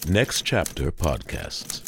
Next Chapter Podcasts.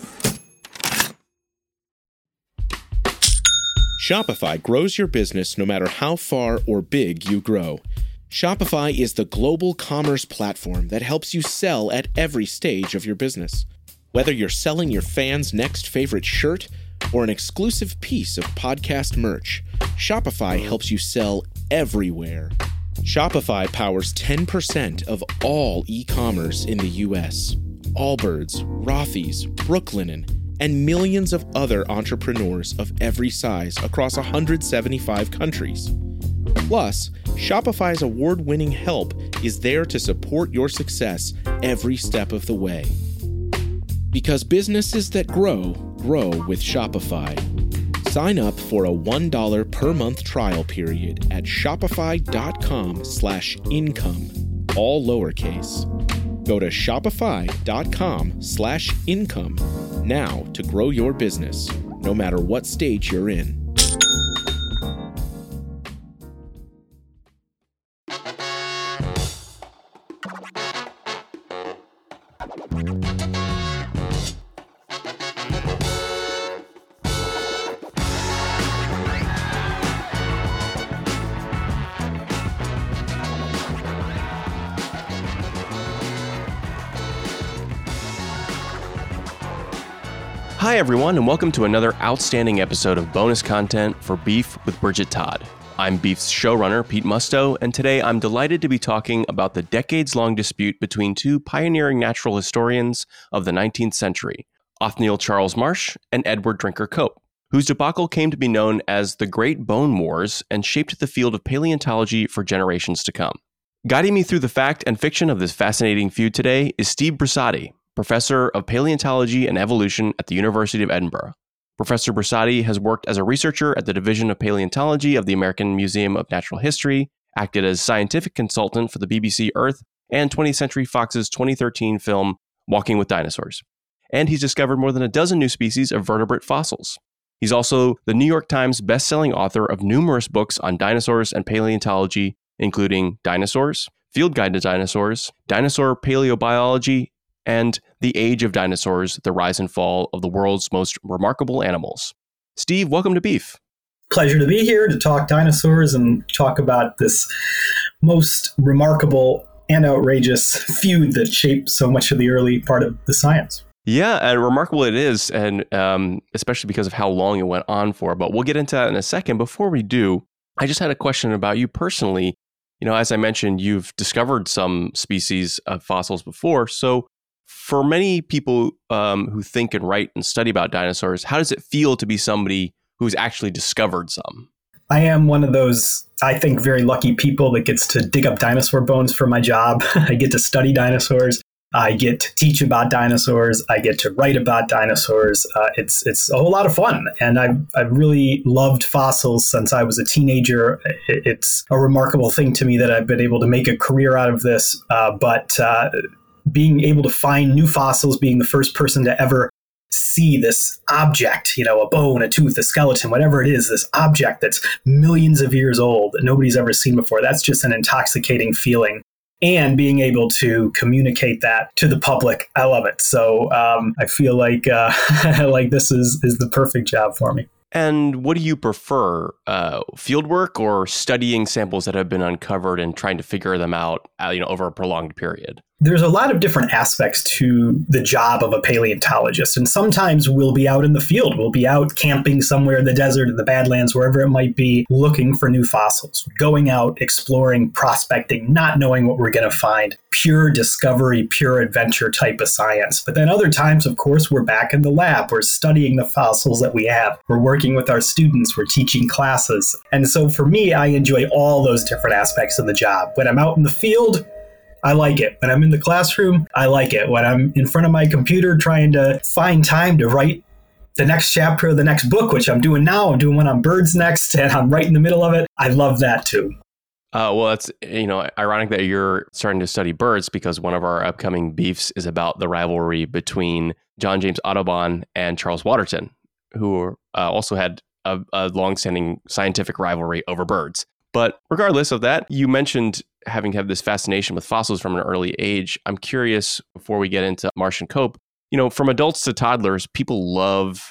Shopify grows your business no matter how far or big you grow. Shopify is the global commerce platform that helps you sell at every stage of your business. Whether you're selling your fans' next favorite shirt or an exclusive piece of podcast merch, Shopify helps you sell everywhere. Shopify powers 10% of all e-commerce in the U.S. Allbirds, Rothy's, Brooklinen, and millions of other entrepreneurs of every size across 175 countries. Plus, Shopify's award-winning help is there to support your success every step of the way. Because businesses that grow, grow with Shopify. Sign up for a $1 per month trial period at shopify.com/income, all lowercase. Go to shopify.com/income now to grow your business, no matter what stage you're in. Hi everyone, and welcome to another outstanding episode of bonus content for Beef with Bridget Todd. I'm Beef's showrunner, Pete Musto, and today I'm delighted to be talking about the decades-long dispute between two pioneering natural historians of the 19th century, Othniel Charles Marsh and Edward Drinker Cope, whose debacle came to be known as the Great Bone Wars and shaped the field of paleontology for generations to come. Guiding me through the fact and fiction of this fascinating feud today is Steve Brusati, Professor of Paleontology and Evolution at the University of Edinburgh. Professor Brusati has worked as a researcher at the Division of Paleontology of the American Museum of Natural History, acted as scientific consultant for the BBC Earth and 20th Century Fox's 2013 film Walking with Dinosaurs. And he's discovered more than a dozen new species of vertebrate fossils. He's also the New York Times best-selling author of numerous books on dinosaurs and paleontology, including Dinosaurs, Field Guide to Dinosaurs, Dinosaur Paleobiology, and The Age of Dinosaurs, The Rise and Fall of the World's Most Remarkable Animals. Steve, welcome to Beef. Pleasure to be here to talk dinosaurs and talk about this most remarkable and outrageous feud that shaped so much of the early part of the science. Yeah, and remarkable it is, and especially because of how long it went on for. But we'll get into that in a second. Before we do, I just had a question about you personally. You know, as I mentioned, you've discovered some species of fossils before. So for many people who think and write and study about dinosaurs, how does it feel to be somebody who's actually discovered some? I am one of those, I think, very lucky people that gets to dig up dinosaur bones for my job. I get to study dinosaurs. I get to teach about dinosaurs. I get to write about dinosaurs. It's a whole lot of fun. And I've really loved fossils since I was a teenager. It's a remarkable thing to me that I've been able to make a career out of this. But being able to find new fossils, being the first person to ever see this object, a bone, a tooth, a skeleton, whatever it is, this object that's millions of years old that nobody's ever seen before, that's just an intoxicating feeling. And being able to communicate that to the public, I love it. So I feel like like this is the perfect job for me. And what do you prefer, fieldwork or studying samples that have been uncovered and trying to figure them out, over a prolonged period? There's a lot of different aspects to the job of a paleontologist. And sometimes we'll be out in the field. We'll be out camping somewhere in the desert, in the Badlands, wherever it might be, looking for new fossils, going out, exploring, prospecting, not knowing what we're going to find. Pure discovery, pure adventure type of science. But then other times, of course, we're back in the lab. We're studying the fossils that we have. We're working with our students. We're teaching classes. And so for me, I enjoy all those different aspects of the job. When I'm out in the field, I like it. When I'm in the classroom, I like it. When I'm in front of my computer trying to find time to write the next chapter of the next book, which I'm doing now, I'm doing one on birds next, and I'm right in the middle of it, I love that too. Well, it's ironic that you're starting to study birds, because one of our upcoming beefs is about the rivalry between John James Audubon and Charles Waterton, who also had a longstanding scientific rivalry over birds. But regardless of that, you mentioned having had this fascination with fossils from an early age. I'm curious, before we get into Marsh and Cope, from adults to toddlers, people love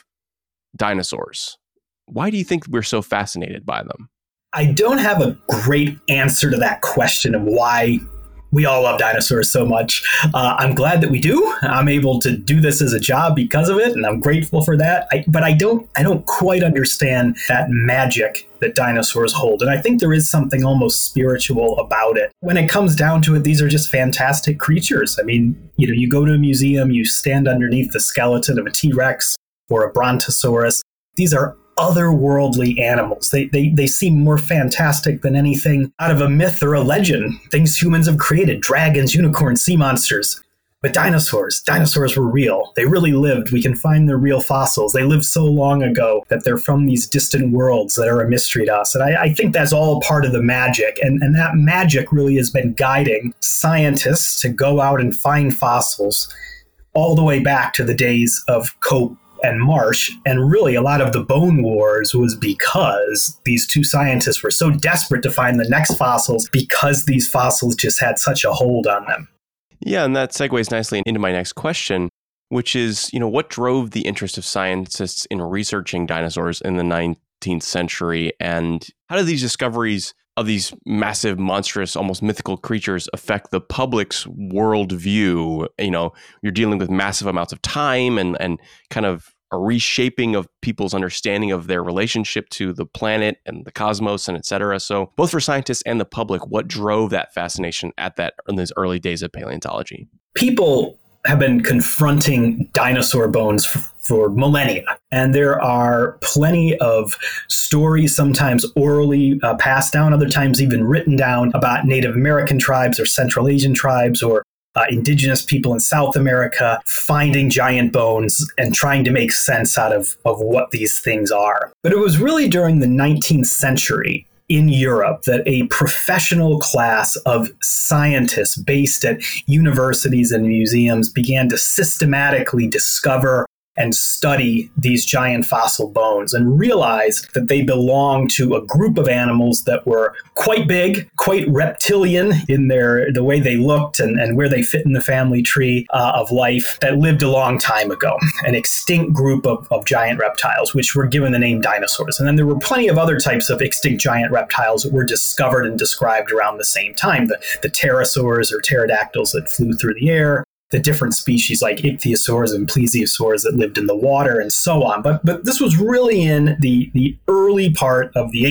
dinosaurs. Why do you think we're so fascinated by them? I don't have a great answer to that question of why we all love dinosaurs so much. I'm glad that we do. I'm able to do this as a job because of it, and I'm grateful for that. But I don't quite understand that magic that dinosaurs hold. And I think there is something almost spiritual about it. When it comes down to it, these are just fantastic creatures. I mean, you go to a museum, you stand underneath the skeleton of a T-Rex or a Brontosaurus. These are otherworldly animals. They seem more fantastic than anything out of a myth or a legend. Things humans have created: dragons, unicorns, sea monsters. But dinosaurs were real. They really lived. We can find their real fossils. They lived so long ago that they're from these distant worlds that are a mystery to us. And I think that's all part of the magic. And that magic really has been guiding scientists to go out and find fossils all the way back to the days of Cope and Marsh. And really, a lot of the bone wars was because these two scientists were so desperate to find the next fossils, because these fossils just had such a hold on them. Yeah, and that segues nicely into my next question, which is, what drove the interest of scientists in researching dinosaurs in the 19th century? And how did these discoveries of these massive, monstrous, almost mythical creatures affect the public's worldview? You're dealing with massive amounts of time and kind of a reshaping of people's understanding of their relationship to the planet and the cosmos and et cetera. So both for scientists and the public, what drove that fascination in those early days of paleontology? People have been confronting dinosaur bones for millennia. And there are plenty of stories, sometimes orally passed down, other times even written down, about Native American tribes or Central Asian tribes or indigenous people in South America finding giant bones and trying to make sense out of what these things are. But it was really during the 19th century in Europe that a professional class of scientists based at universities and museums began to systematically discover and study these giant fossil bones and realized that they belonged to a group of animals that were quite big, quite reptilian in the way they looked and where they fit in the family tree of life, that lived a long time ago, an extinct group of giant reptiles, which were given the name dinosaurs. And then there were plenty of other types of extinct giant reptiles that were discovered and described around the same time, the pterosaurs or pterodactyls that flew through the air, the different species like ichthyosaurs and plesiosaurs that lived in the water, and so on. But this was really in the early part of the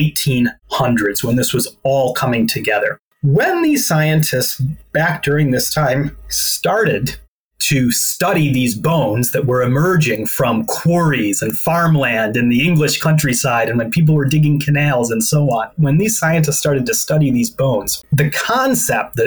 1800s when this was all coming together. When these scientists back during this time started to study these bones that were emerging from quarries and farmland in the English countryside, and when people were digging canals and so on, when these scientists started to study these bones, the concept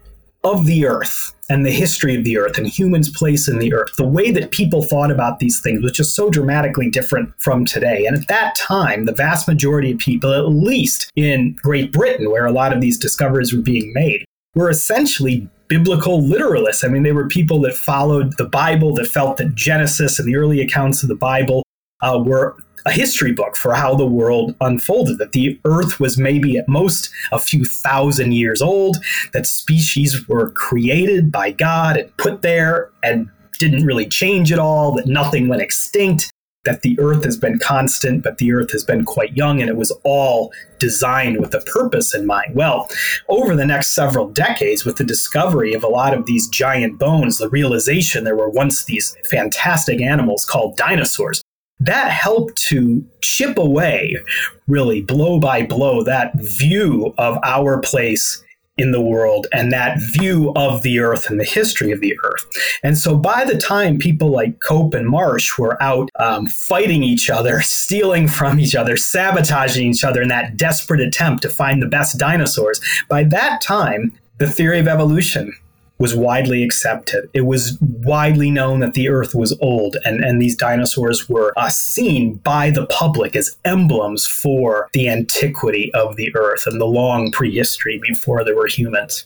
of the earth and the history of the earth and humans' place in the earth, the way that people thought about these things was just so dramatically different from today. And at that time, the vast majority of people, at least in Great Britain, where a lot of these discoveries were being made, were essentially biblical literalists. I mean, they were people that followed the Bible, that felt that Genesis and the early accounts of the Bible were a history book for how the world unfolded, that the earth was maybe at most a few thousand years old, that species were created by God and put there and didn't really change at all, that nothing went extinct, that the earth has been constant, but the earth has been quite young, and it was all designed with a purpose in mind. Well, over the next several decades, with the discovery of a lot of these giant bones, the realization there were once these fantastic animals called dinosaurs, that helped to chip away, really, blow by blow, that view of our place in the world and that view of the earth and the history of the earth. And so by the time people like Cope and Marsh were out fighting each other, stealing from each other, sabotaging each other in that desperate attempt to find the best dinosaurs, by that time, the theory of evolution was widely accepted. It was widely known that the earth was old, and these dinosaurs were seen by the public as emblems for the antiquity of the earth and the long prehistory before there were humans.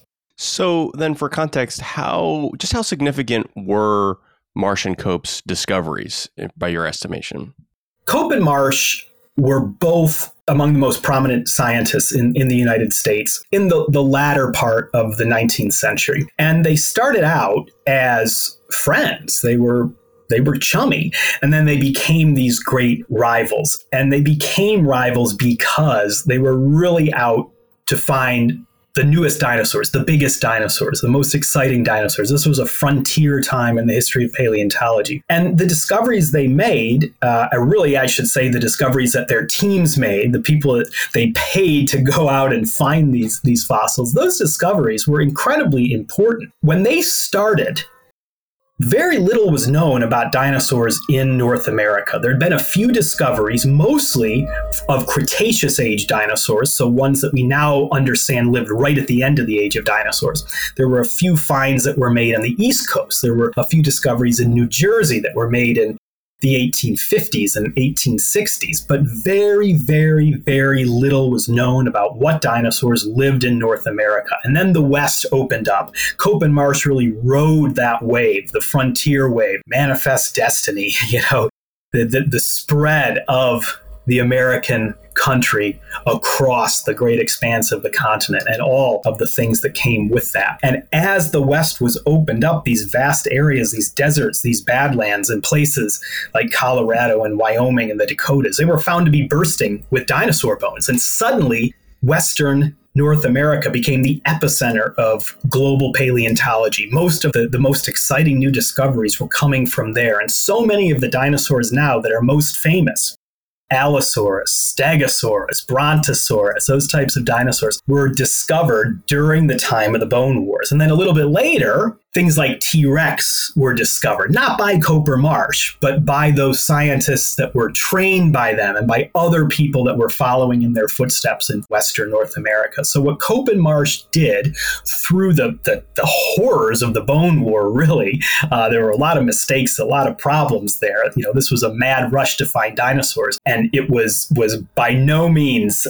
So then for context, how significant were Marsh and Cope's discoveries by your estimation? Cope and Marsh were both among the most prominent scientists in the United States in the latter part of the 19th century. And they started out as friends. They were chummy. And then they became these great rivals. And they became rivals because they were really out to find the newest dinosaurs, the biggest dinosaurs, the most exciting dinosaurs. This was a frontier time in the history of paleontology. And the discoveries they made, I should say the discoveries that their teams made, the people that they paid to go out and find these fossils, those discoveries were incredibly important. When they started, very little was known about dinosaurs in North America. There had been a few discoveries, mostly of Cretaceous age dinosaurs, so ones that we now understand lived right at the end of the age of dinosaurs. There were a few finds that were made on the East Coast. There were a few discoveries in New Jersey that were made in the 1850s and 1860s, but very, very, very little was known about what dinosaurs lived in North America. And then the West opened up. Cope and Marsh really rode that wave, the frontier wave, Manifest Destiny, the spread of the American country across the great expanse of the continent and all of the things that came with that. And as the West was opened up, these vast areas, these deserts, these badlands, and places like Colorado and Wyoming and the Dakotas, they were found to be bursting with dinosaur bones. And suddenly, Western North America became the epicenter of global paleontology. Most of the most exciting new discoveries were coming from there. And so many of the dinosaurs now that are most famous, Allosaurus, Stegosaurus, Brontosaurus, those types of dinosaurs were discovered during the time of the Bone Wars. And then a little bit later, things like T-Rex were discovered, not by Cope or Marsh, but by those scientists that were trained by them and by other people that were following in their footsteps in Western North America. So what Cope and Marsh did through the horrors of the Bone War, really, there were a lot of mistakes, a lot of problems there. This was a mad rush to find dinosaurs, and it was by no means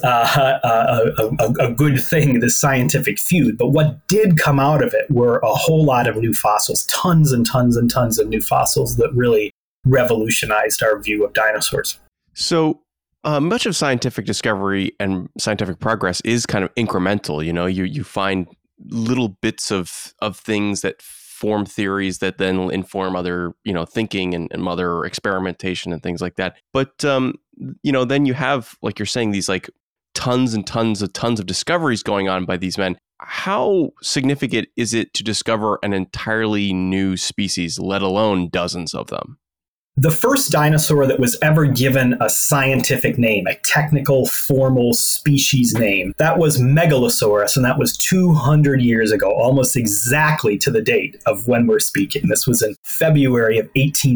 a good thing, this scientific feud. But what did come out of it were a whole lot of new fossils, tons and tons and tons of new fossils that really revolutionized our view of dinosaurs. So much of scientific discovery and scientific progress is kind of incremental. You find little bits of things that form theories that then inform other, thinking and other experimentation and things like that. But, then you have, like you're saying, these like tons and tons of discoveries going on by these men. How significant is it to discover an entirely new species, let alone dozens of them? The first dinosaur that was ever given a scientific name, a technical, formal species name, that was Megalosaurus, and that was 200 years ago, almost exactly to the date of when we're speaking. This was in February of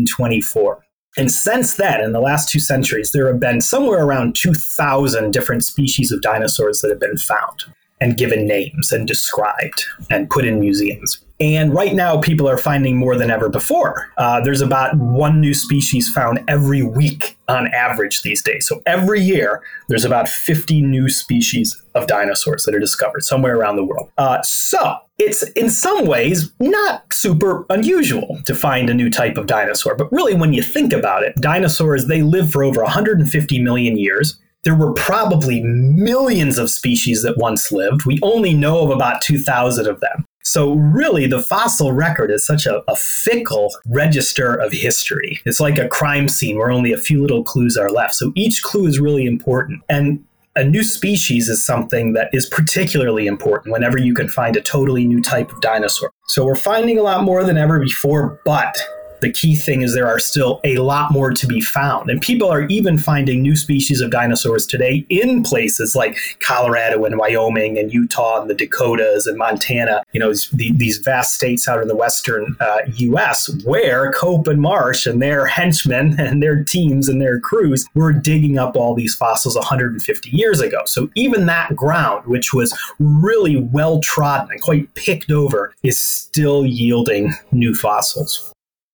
1824. And since then, in the last 2 centuries, there have been somewhere around 2,000 different species of dinosaurs that have been found and given names and described and put in museums. And right now, people are finding more than ever before. There's about one new species found every week on average these days. So every year, there's about 50 new species of dinosaurs that are discovered somewhere around the world. So it's in some ways not super unusual to find a new type of dinosaur. But really, when you think about it, dinosaurs, they lived for over 150 million years. There were probably millions of species that once lived. We only know of about 2,000 of them. So really, the fossil record is such a fickle register of history. It's like a crime scene where only a few little clues are left. So each clue is really important. And a new species is something that is particularly important whenever you can find a totally new type of dinosaur. So we're finding a lot more than ever before, but the key thing is there are still a lot more to be found. And people are even finding new species of dinosaurs today in places like Colorado and Wyoming and Utah and the Dakotas and Montana, these vast states out in the western U.S. where Cope and Marsh and their henchmen and their teams and their crews were digging up all these fossils 150 years ago. So even that ground, which was really well trodden and quite picked over, is still yielding new fossils.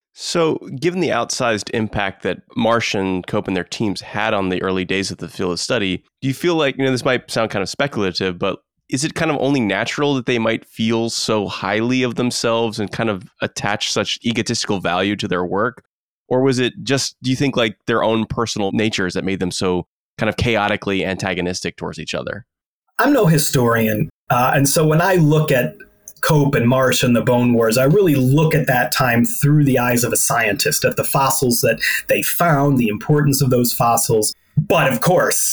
So given the outsized impact that Marsh and Cope and their teams had on the early days of the field of study, do you feel like, this might sound kind of speculative, but is it kind of only natural that they might feel so highly of themselves and kind of attach such egotistical value to their work? Or was it just, do you think, like their own personal natures that made them so kind of chaotically antagonistic towards each other? I'm no historian. And so when I look at Cope and Marsh and the Bone Wars, I really look at that time through the eyes of a scientist, at the fossils that they found, the importance of those fossils. But of course,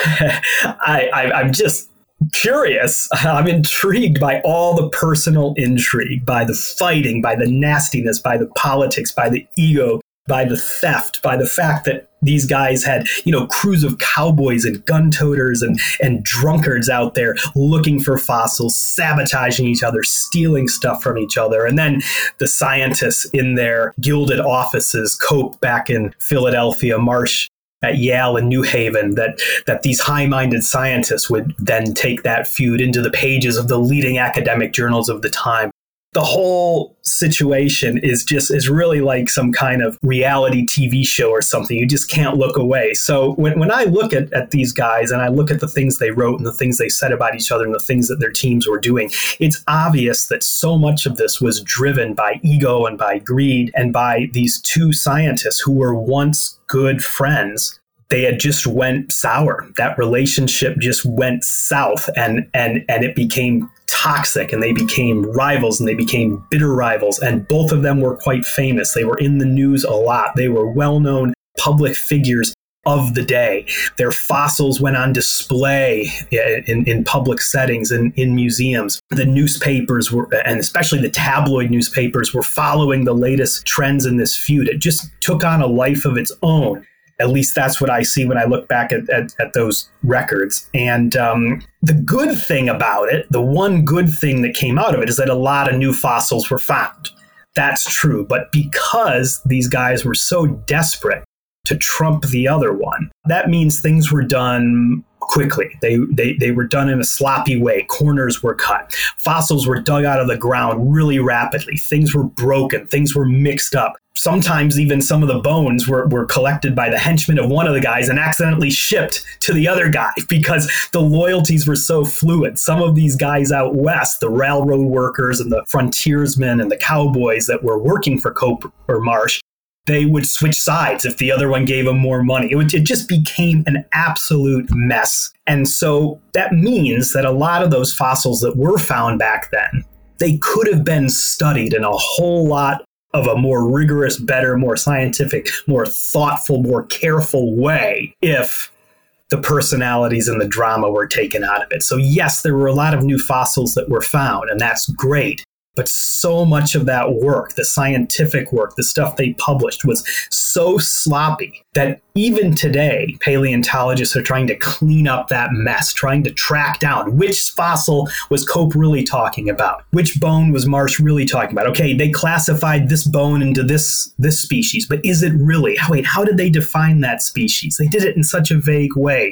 I'm just curious. I'm intrigued by all the personal intrigue, by the fighting, by the nastiness, by the politics, by the ego, by the theft, by the fact that these guys had, crews of cowboys and gun toters and drunkards out there looking for fossils, sabotaging each other, stealing stuff from each other. And then the scientists in their gilded offices, Cope back in Philadelphia, Marsh at Yale and New Haven, that these high-minded scientists would then take that feud into the pages of the leading academic journals of the time. The whole situation is really like some kind of reality TV show or something. You just can't look away. So when I look at these guys and I look at the things they wrote and the things they said about each other and the things that their teams were doing, it's obvious that so much of this was driven by ego and by greed and by these two scientists who were once good friends. They had just went sour. That relationship just went south and it became toxic, and they became rivals, and they became bitter rivals. And both of them were quite famous. They were in the news a lot. They were well-known public figures of the day. Their fossils went on display in public settings and in museums. The newspapers were, and especially the tabloid newspapers, were following the latest trends in this feud. It just took on a life of its own. At least that's what I see when I look back at those records. And the good thing about it, the one good thing that came out of it, is that a lot of new fossils were found. That's true. But because these guys were so desperate to trump the other one, that means things were done quickly. They were done in a sloppy way. Corners were cut. Fossils were dug out of the ground really rapidly. Things were broken. Things were mixed up. Sometimes even some of the bones were collected by the henchmen of one of the guys and accidentally shipped to the other guy because the loyalties were so fluid. Some of these guys out west, the railroad workers and the frontiersmen and the cowboys that were working for Cope or Marsh, they would switch sides if the other one gave them more money. It just became an absolute mess. And so that means that a lot of those fossils that were found back then, they could have been studied in a whole lot of a more rigorous, better, more scientific, more thoughtful, more careful way if the personalities and the drama were taken out of it. So yes, there were a lot of new fossils that were found, and that's great. But so much of that work, the scientific work, the stuff they published, was so sloppy that even today, paleontologists are trying to clean up that mess, trying to track down which fossil was Cope really talking about, which bone was Marsh really talking about. Okay, they classified this bone into this species, but is it really? Wait, how did they define that species? They did it in such a vague way.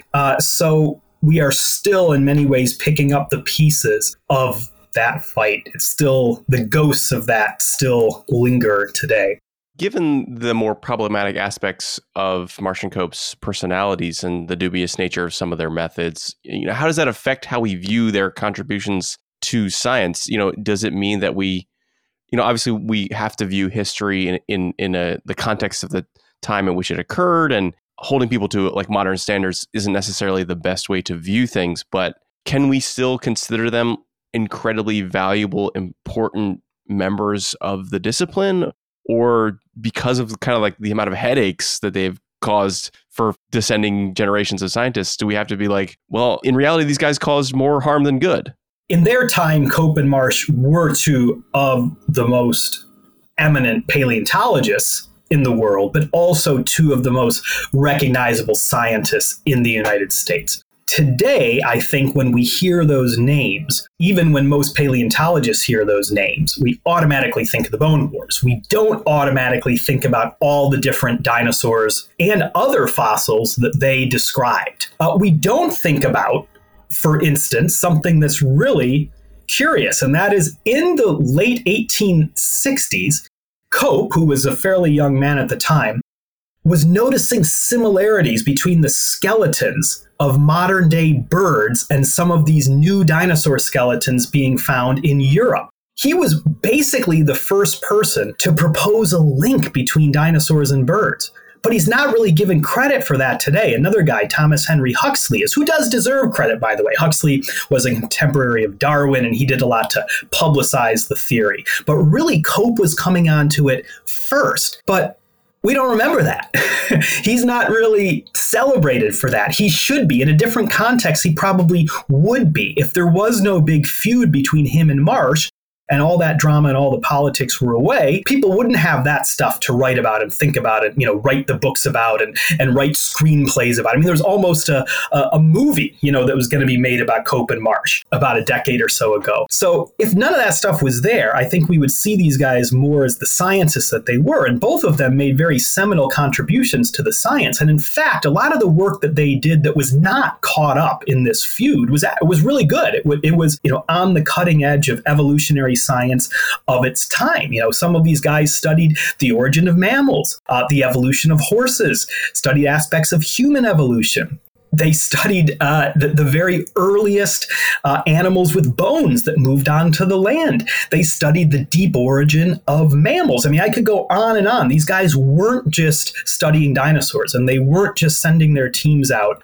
So we are still, in many ways, picking up the pieces of that fight. It's still, the ghosts of that still linger today. Given the more problematic aspects of Marsh and Cope's personalities and the dubious nature of some of their methods, how does that affect how we view their contributions to science? Does it mean that we, obviously we have to view history in the context of the time in which it occurred, and holding people to like modern standards isn't necessarily the best way to view things, but can we still consider them incredibly valuable, important members of the discipline? Or because of kind of like the amount of headaches that they've caused for descending generations of scientists, do we have to be like, well, in reality, these guys caused more harm than good? In their time, Cope and Marsh were two of the most eminent paleontologists in the world, but also two of the most recognizable scientists in the United States. Today, I think when we hear those names, even when most paleontologists hear those names, we automatically think of the Bone Wars. We don't automatically think about all the different dinosaurs and other fossils that they described. We don't think about, for instance, something that's really curious, and that is in the late 1860s, Cope, who was a fairly young man at the time, was noticing similarities between the skeletons of modern day birds and some of these new dinosaur skeletons being found in Europe. He was basically the first person to propose a link between dinosaurs and birds but he's not really given credit for that today. Another guy, Thomas Henry Huxley, who does deserve credit, by the way. Huxley was a contemporary of Darwin, and he did a lot to publicize the theory. But really, Cope was coming onto it first. But we don't remember that. He's not really celebrated for that. He should be. In a different context, he probably would be. If there was no big feud between him and Marsh, and all that drama and all the politics were away, people wouldn't have that stuff to write about and think about and, write the books about and write screenplays about. I mean, there was almost a movie, that was going to be made about Cope and Marsh about a decade or so ago. So if none of that stuff was there, I think we would see these guys more as the scientists that they were. And both of them made very seminal contributions to the science. And in fact, a lot of the work that they did that was not caught up in this feud was really good. It was, on the cutting edge of evolutionary science of its time. Some of these guys studied the origin of mammals, the evolution of horses, studied aspects of human evolution. They studied the very earliest animals with bones that moved onto the land. They studied the deep origin of mammals. I mean, I could go on and on. These guys weren't just studying dinosaurs, and they weren't just sending their teams out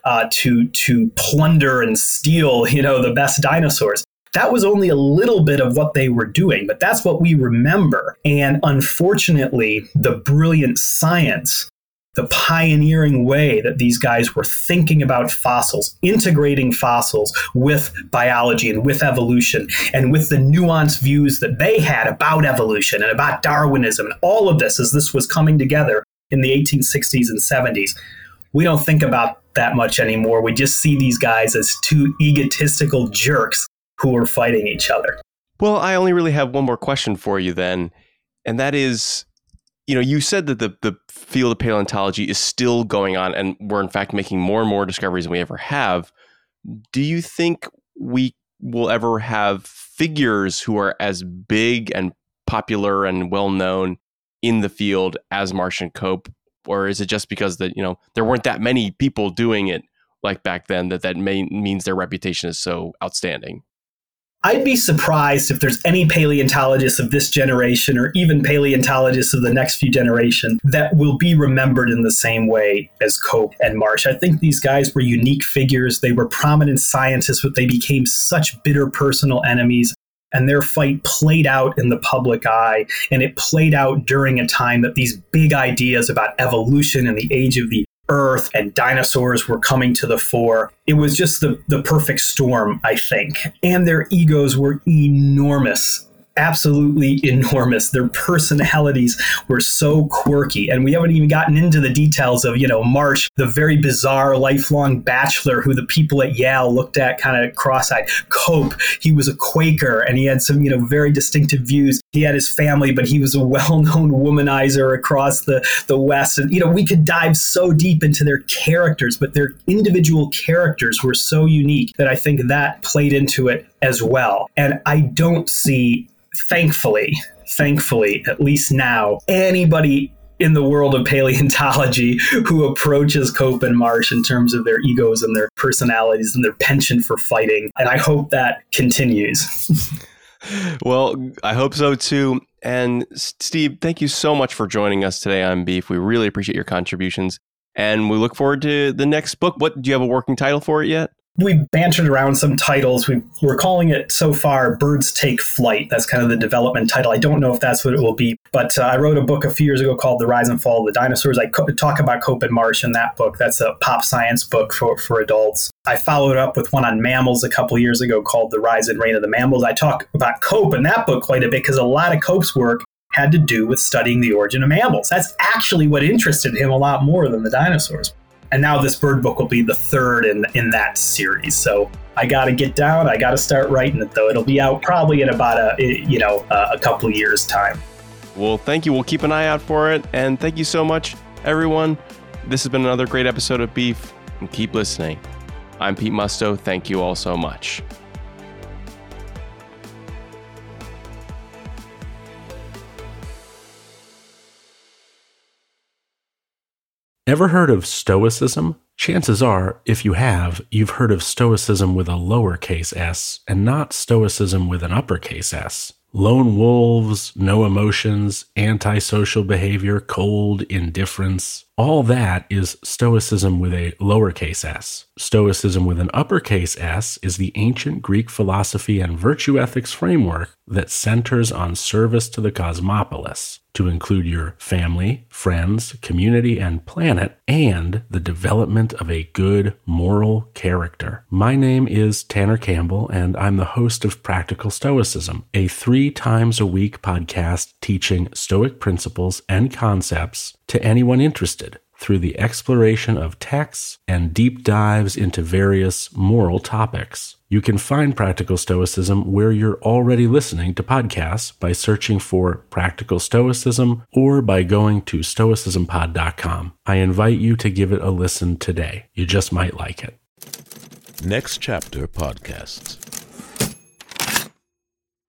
to plunder and steal, the best dinosaurs. That was only a little bit of what they were doing, but that's what we remember. And unfortunately, the brilliant science, the pioneering way that these guys were thinking about fossils, integrating fossils with biology and with evolution, and with the nuanced views that they had about evolution and about Darwinism, and all of this as this was coming together in the 1860s and 70s. We don't think about that much anymore. We just see these guys as two egotistical jerks who are fighting each other. Well, I only really have one more question for you then, and that is, you said that the field of paleontology is still going on, and we're in fact making more and more discoveries than we ever have. Do you think we will ever have figures who are as big and popular and well-known in the field as Marsh and Cope, or is it just because that, there weren't that many people doing it like back then that means their reputation is so outstanding? I'd be surprised if there's any paleontologists of this generation or even paleontologists of the next few generations that will be remembered in the same way as Cope and Marsh. I think these guys were unique figures. They were prominent scientists, but they became such bitter personal enemies. And their fight played out in the public eye. And it played out during a time that these big ideas about evolution and the age of the Earth and dinosaurs were coming to the fore. It was just the perfect storm, I think. And their egos were enormous. Absolutely enormous. Their personalities were so quirky. And we haven't even gotten into the details of, Marsh, the very bizarre lifelong bachelor who the people at Yale looked at kind of cross-eyed. Cope, he was a Quaker and he had some, very distinctive views. He had his family, but he was a well-known womanizer across the West. And, we could dive so deep into their characters, but their individual characters were so unique that I think that played into it as well. And I don't see, thankfully, at least now, anybody in the world of paleontology who approaches Cope and Marsh in terms of their egos and their personalities and their penchant for fighting. And I hope that continues. Well, I hope so too. And Steve, thank you so much for joining us today on Beef. We really appreciate your contributions. And we look forward to the next book. Do you have a working title for it yet? We bantered around some titles. We're calling it so far Birds Take Flight. That's kind of the development title. I don't know if that's what it will be, but I wrote a book a few years ago called The Rise and Fall of the Dinosaurs. I talk about Cope and Marsh in that book. That's a pop science book for adults. I followed up with one on mammals a couple of years ago called The Rise and Reign of the Mammals. I talk about Cope in that book quite a bit because a lot of Cope's work had to do with studying the origin of mammals. That's actually what interested him a lot more than the dinosaurs. And now this bird book will be the third in that series. So I got to get down. I got to start writing it, though. It'll be out probably in about a couple of years' time. Well, thank you. We'll keep an eye out for it. And thank you so much, everyone. This has been another great episode of Beef. And keep listening. I'm Pete Musto. Thank you all so much. Ever heard of Stoicism? Chances are, if you have, you've heard of Stoicism with a lowercase s and not Stoicism with an uppercase S. Lone wolves, no emotions, antisocial behavior, cold indifference. All that is Stoicism with a lowercase s. Stoicism with an uppercase S is the ancient Greek philosophy and virtue ethics framework that centers on service to the cosmopolis, to include your family, friends, community, and planet, and the development of a good moral character. My name is Tanner Campbell, and I'm the host of Practical Stoicism, a 3 times a week podcast teaching Stoic principles and concepts to anyone interested through the exploration of texts and deep dives into various moral topics. You can find Practical Stoicism where you're already listening to podcasts by searching for Practical Stoicism or by going to stoicismpod.com. I invite you to give it a listen today. You just might like it. Next Chapter Podcasts.